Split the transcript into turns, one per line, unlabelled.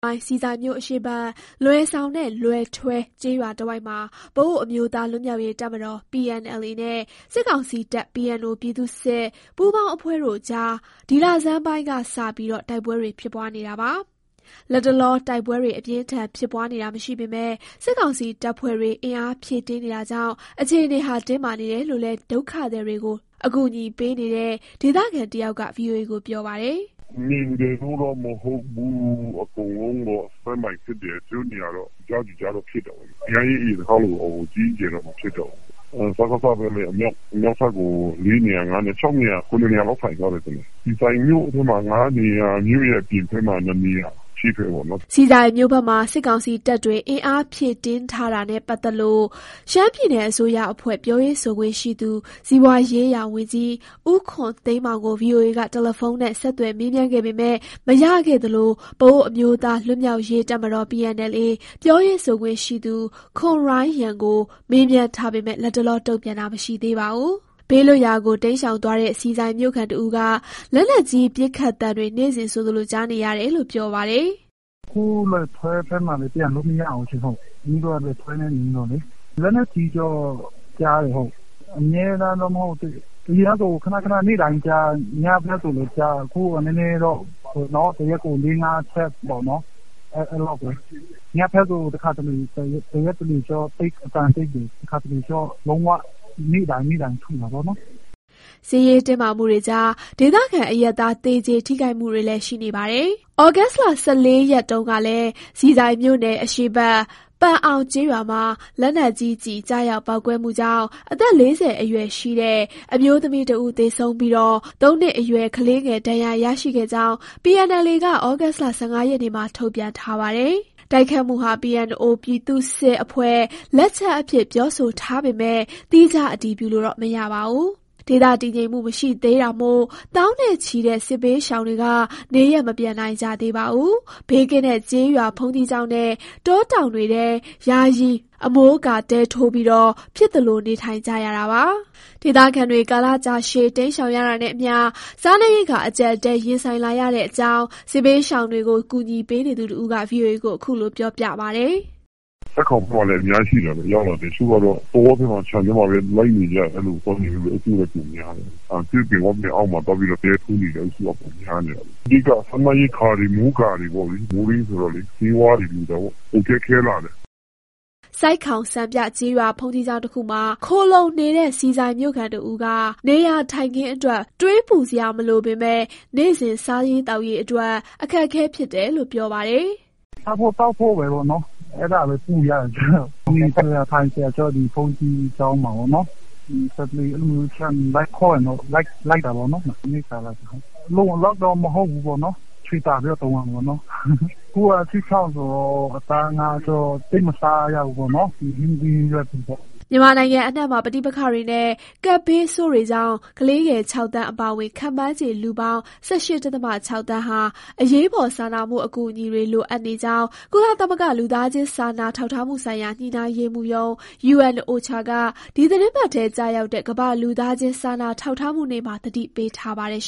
စီဆိုင်မြို့အရှေ့ဘက်လွယ်ဆောင်နဲ့လွယ်ထွဲကျေးရွာတဝိုက်မှာပအိုဝ်းအမျိုးသားလွတ်မြောက်ရေးတပ်မတော် PNLA နဲ့စစ်ကောင်စီတပ် PNO ပြည်သူ့စစ်ပူးပေါင်းအဖွဲ့တို့ကြားဒီလဆန်းပိုင်းကစပြီးတိုက်ပွဲတွေဖြစ်ပွားနေတာပါ။လတ်တလောတိုက်ပွဲတွေအပြင်းထန်ဖြစ်ပွားနေတာမရှိပေမဲ့စစ်ကောင်စီတပ်ဖွဲ့တွေအင်အားဖြည့်တင်းနေတာကြောင့်အခြေအနေဟာတင်းမာနေတယ်လို့လည်းဒုက္ခသည်တွေကိုအကူအညီပေးနေတဲ့ဒေသခံတယောက်က VOA ကိုပြောပါတယ်
။မြင်တယ်တော့မဟုတ်ဘူးအကုန်လုံးတော့စမ်းမိုက်ဖြစ်တယ်ကျိုးနေရတော့ကြောက်ကြတော့ဖြစ်တော့။အရင်ကြီးခေါင်းလို့ကြီးကျယ်တော့ဖြစ်တော့စကားပဲလေအမြောက်ဖက်ကို4နေရာ5နေ6နေရာ9နေရာလောက်ဖိုင်သွားတယ်ဒီဆိုင်မျိုးအထက်မှာ9နေရာမြို့ရဲ့ပြင်ဖက်မှာ2နေရာ
စီဆိုင်မြို့ဘက်မှာစစ်ကောင်စီတပ်တွေအင်အားဖြည့်တင်းထားတာနဲ့ပတ်သက်လို့ရှမ်းပြည်နယ်အစိုးရအဖွဲ့ပြောရေးဆိုခွင့်ရှိသူစီးပွားရေးရာဝန်ကြီးဦးခွန်သိန်းမောင်ကို VOA ကတယ်လီဖုန်းနဲ့ဆက်သွယ်မေးမြန်းခဲ့ပေမဲ့မရခဲ့သလိုပအိုဝ်းအမျိုးသားလွတ်မြောက်ရေးတပ်မတော် PNLA ပြောရေးဆိုခွင့်ရှိသူခွန်ရိုင်းရန်ကိုမေးမြန်းထားပေမဲ့လတ်တလောတုံ့ပြန်တာမရှိသေးပါဘူး။ဘေးလွတ်ရာကိုတိမ်းရှောင်သွားတဲ့စီဆိုင်မြို့ခံတဦးကလက်နက်ကြီးပစ်ခတ်သံတွေနေ့စဉ်ဆိုသလိုကြားနေရတယ်လို့ပြောပါတယ်
။ခုလည်းထွဲဖက်မှလည်းပြန်လို့မရအောင်ချင်ဟုတ်။ဒီတော့လည်းထွဲနေနေတော့လေ။လက်နက်ကြီးတော့ကြားတယ်ဟုတ်။အမြဲတမ်းတော့မဟုတ်ဘူး။ဒီကတော့ခဏနေ့တိုင်းကြားညဘက်ဆိုလည်းကြားအခုနည်းနည်းတော့တော့တရက်ကို4-5ချက်ပေါ့နော်။အဲ့လောက်ပဲ။ညဘက်ဆိုတခါတလေတရက်တလေကျော်တိတ်အတန်တိတ်တယ်တခါတလေကျော်လုံးဝနေ့တိုင်းထူတာပေါ့နော်
စီရေးတင်မာမှုတွေကြားဒေသခံအရက်သားတေကျေထိခိုက်မှုတွေလည်းရှိနေပါတယ်။ဩဂတ်စ်လ14ရက်တုန်းကလည်းစီဆိုင်မြို့နယ်အရှိတ်ပန်အောင်ကျေးရွာမှာလက်နက်ကြီးကျည်ကြားရောက်ပေါက်ကွဲမှုကြောင့်အသက်40အရွယ်ရှိတဲ့အမျိုးသမီးတဦးသေဆုံးပြီး3နှစ်အရွယ်ကလေးငယ်ဒဏ်ရာရရှိခဲ့ကြောင်း PNLA ကဩဂတ်စ်လ15ရက်နေ့မှာထုတ်ပြန်ထားပါတယ်။တိုက်ခတ်မှုဟာ PNO ပြည်သူ့စစ်အဖွဲ့လက်ချက်အဖြစ်ပြောဆိုထားပေမဲ့သီးခြားအတည်ပြုလို့တော့မရပါဘူး။ဒေသတည်ငြိမ်မှုမရှိသေးတာမို့တောင်းနဲ့ချီတဲ့စစ်ဘေးရှောင်တွေကနေရက်မပြန်နိုင်ကြသေးပါဘူး။ဘေးကင်းတဲ့ကျေးရွာဘုန်းကြီးကျောင်းနဲ့တောတောင်တွေထဲယာယီအမိုးအကာတဲထိုးပြီးဖြစ်သလိုနေထိုင်ကြရတာပါ။ဒေသခံတွေကာလကြာရှည်တိမ်းရှောင်ရတာနဲ့အမျှစားနပ်ရိက္ခာအကျပ်အတည်းရင်ဆိုင်လာရတဲ့အကြောင်းစစ်ဘေးရှောင်တွေကိုကူညီပေးနေသူတဦးက VOA ကိုအခုလိုပြောပြပါတယ်
။ဆက်ကောင်ပေါ်လည်းအများကြီးရှိတယ်ရောက်လာတယ်သူကတော့ပေါ်ပေါ်မှာခြံထဲမှာပဲလိုက်နေကြအဲ့လိုပေါ်နေလို့အခုလည်းပြင်များတယ်သူပြင်ဝတ်အောက်မှာတော့ပြီးတော့တဲထူးနေတယ်သူကပုံများနေတယ်ဒီကဆမယီခါရီမူကာရီပေါ့မူရင်းဆိုတော့လေစီဝါရီလူတော့โอเคခဲလာတယ်
စိုက်ခေါင်စံပြကျေးရွာဘုန်းကြီးကျောင်းတစ်ခုမှာခိုးလုံနေတဲ့စီဆိုင်မြို့ခံတဦးကနေရာထိုင်ခင်းအတွက်တွေးပူစရာမလိုပေမဲ့နေ့စဉ်စားရေးတောက်ရေးအတွက်အခက်အခဲဖြစ်တယ်လို့ပြောပါတယ်
။တောက်ဖို့ပဲပေါ့နော်။အဲ့ဒါပဲပူရတယ်ဒီဆိုရထိုင်ဆရာကျော်ဒီဖုန်းကြီးကျောင်းမှာပေါ့နော်ဒီစက်လေးအမှုချမ်းလိုက်ခေါ်နော်လိုက်တာပေါ့နော်နေစားလိုက်လုံးလောက်တော့မဟုတ်ဘူးပေါ့နော်ချွေတာပြီးတော့မှာပေါ့နော်ကိုကချစ်ချောင်းဆိုအသားငါဆိုတိတ်မစားရဘူးပေါ့နော်ဒီဟင်းကြီးရွက်ပေါ့
မြန်မာနိုင်ငံအနှံ့မှာပဋိပက္ခတွေနဲ့ကပ်ဘေးဆိုးတွေကြောင့်ကလေးငယ်6တန်းအပါအဝင်ခန့်မှန်းခြေလူပေါင်း18.6 တန်းဟာအရေးပေါ်စာနာမှုအကူအညီတွေလိုအပ်နေကြောင်းကုလသမဂ္ဂလူသားချင်းစာနာထောက်ထားမှုဆိုင်ရာညှိနှိုင်းရေးမှူးရုံး UNOCHA ကဒီသီတင်းပတ်ထဲကြာရောက်တဲ့ကမ္ဘာလူသားချင်းစာနာထောက်ထားမှုနေ့မှာသတိပေးထားပါတယ်